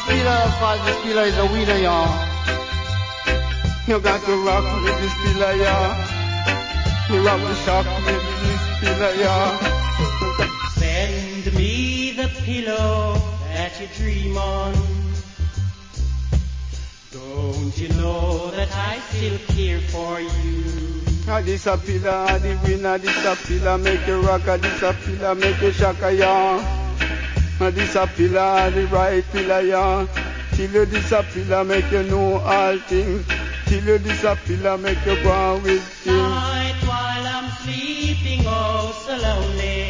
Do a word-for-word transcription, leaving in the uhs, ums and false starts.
pillar, cause this pillar is a winner, y'all. You got to rock with this pillar, y'all. You rock the shock with this pillar, y'all. Send me the pillow that you dream on. Don't you know that I still care for you? Ah, this a pillar, the winner, this a pillar, make you rock, ah, this a pillar, make you shock, y'all. Ah, this a pillar, the right pillar, y'all. Till you this a pillar, make you know all things. Till you this a pillar, make you go on with things. Night while I'm sleeping, oh so lonely.